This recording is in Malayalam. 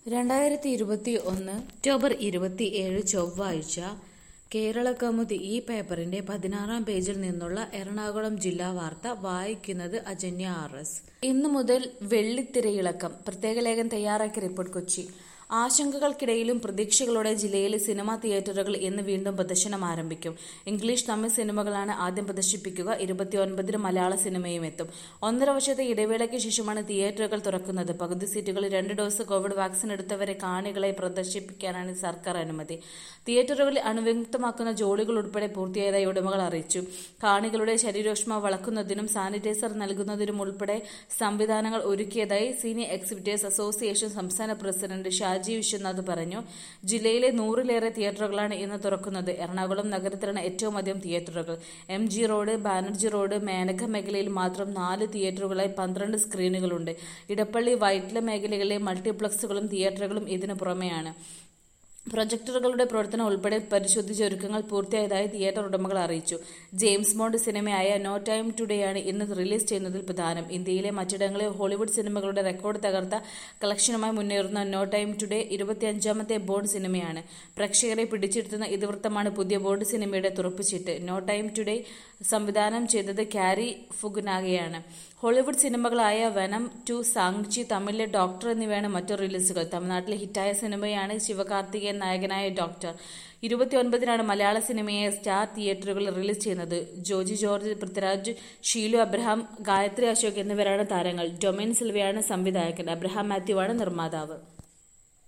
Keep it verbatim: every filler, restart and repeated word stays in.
രണ്ടായിരത്തി ഇരുപത്തി ഒന്ന് ഒക്ടോബർ ഇരുപത്തി ഏഴ് ചൊവ്വാഴ്ച കേരളകൗമുദി ഈ പേപ്പറിന്റെ പതിനാറാം പേജിൽ നിന്നുള്ള എറണാകുളം ജില്ലാ വാർത്ത വായിക്കുന്നത് അജന്യ ആർ എസ്. ഇന്നു മുതൽ വെള്ളിത്തിരയിളക്കം. പ്രത്യേക ലേഖൻ തയ്യാറാക്കിയ റിപ്പോർട്ട് കൊച്ചി. ആശങ്കകൾക്കിടയിലും പ്രതീക്ഷകളോടെ ജില്ലയിലെ സിനിമാ തിയേറ്ററുകൾ ഇന്ന് വീണ്ടും പ്രദർശനം ആരംഭിക്കും. ഇംഗ്ലീഷ്, തമിഴ് സിനിമകളാണ് ആദ്യം പ്രദർശിപ്പിക്കുക. ഇരുപത്തിയൊൻപതിന് മലയാള സിനിമയും എത്തും. ഒന്നര വർഷത്തെ ഇടവേളയ്ക്ക് ശേഷമാണ് തിയേറ്ററുകൾ തുറക്കുന്നത്. പകുതി സീറ്റുകളിൽ രണ്ട് ഡോസ് കോവിഡ് വാക്സിൻ എടുത്തവരെ കാണികളെ പ്രദർശിപ്പിക്കാനാണ് സർക്കാർ അനുമതി. തിയേറ്ററുകളിൽ അണുവിമുക്തമാക്കുന്ന ജോലികൾ ഉൾപ്പെടെ പൂർത്തിയായതായി ഉടമകൾ അറിയിച്ചു. കാണികളുടെ ശരീരോഷ്മാവ് അളക്കുന്നതിനും സാനിറ്റൈസർ നൽകുന്നതിനും ഉൾപ്പെടെ സംവിധാനങ്ങൾ ഒരുക്കിയതായി സിനി എക്സിബിറ്റേഴ്സ് അസോസിയേഷൻ സംസ്ഥാന പ്രസിഡന്റ് ഷാജി വിശ്വനാഥ് പറഞ്ഞു. ജില്ലയിലെ നൂറിലേറെ തിയേറ്ററുകളാണ് ഇന്ന് തുറക്കുന്നത്. എറണാകുളം നഗരത്തിലാണ് ഏറ്റവും അധികം തിയേറ്ററുകൾ. M G road, Banerjee road, Menaka മേഖലയിൽ മാത്രം നാല് തിയേറ്ററുകളായി പന്ത്രണ്ട് സ്ക്രീനുകളുണ്ട്. ഇടപ്പള്ളി, വൈറ്റ്ല മേഖലകളിലെ മൾട്ടിപ്ലക്സുകളും തിയേറ്ററുകളും ഇതിനു പുറമെയാണ്. പ്രൊജക്ടറുകളുടെ പ്രവർത്തനം ഉൾപ്പെടെ പരിശോധിച്ച ഒരുക്കങ്ങൾ പൂർത്തിയായതായി തിയേറ്റർ ഉടമകൾ അറിയിച്ചു. ജെയിംസ് ബോണ്ട് സിനിമയായ നോ ടൈം ടുഡേയാണ് ഇന്ന് റിലീസ് ചെയ്യുന്നതിൽ പ്രധാനം. ഇന്ത്യയിലെ മറ്റിടങ്ങളിൽ ഹോളിവുഡ് സിനിമകളുടെ റെക്കോർഡ് തകർത്ത കളക്ഷനുമായി മുന്നേറുന്ന നോ ടൈം ടുഡേ ഇരുപത്തിയഞ്ചാമത്തെ ബോണ്ട് സിനിമയാണ്. പ്രേക്ഷകരെ പിടിച്ചിരുത്തുന്ന ഇതിവൃത്തമാണ് പുതിയ ബോണ്ട് സിനിമയുടെ തുറപ്പുചീട്ട്. നോ ടൈം ടുഡേ സംവിധാനം ചെയ്തത് കാരി ഫുകുനാഗയാണ്. ഹോളിവുഡ് സിനിമകളായ വെനം ടു, സാങ്ചി, തമിഴിലെ ഡോക്ടർ എന്നിവയാണ് മറ്റു റിലീസുകൾ. തമിഴ്നാട്ടിലെ ഹിറ്റായ സിനിമയാണ് ശിവകാർത്തികേയൻ നായകനായ ഡോക്ടർ. ഇരുപത്തിയൊൻപതിനാണ് മലയാള സിനിമയെ സ്റ്റാർ തിയേറ്ററുകളിൽ റിലീസ് ചെയ്യുന്നത്. ജോജി ജോർജ്, പൃഥ്വിരാജ്, ഷീലു അബ്രഹാം, ഗായത്രി അശോക് എന്നിവരാണ് താരങ്ങൾ. ഡൊമൈൻ സിൽവയാണ് സംവിധായകൻ. അബ്രഹാം മാത്യുവാണ് നിർമ്മാതാവ്.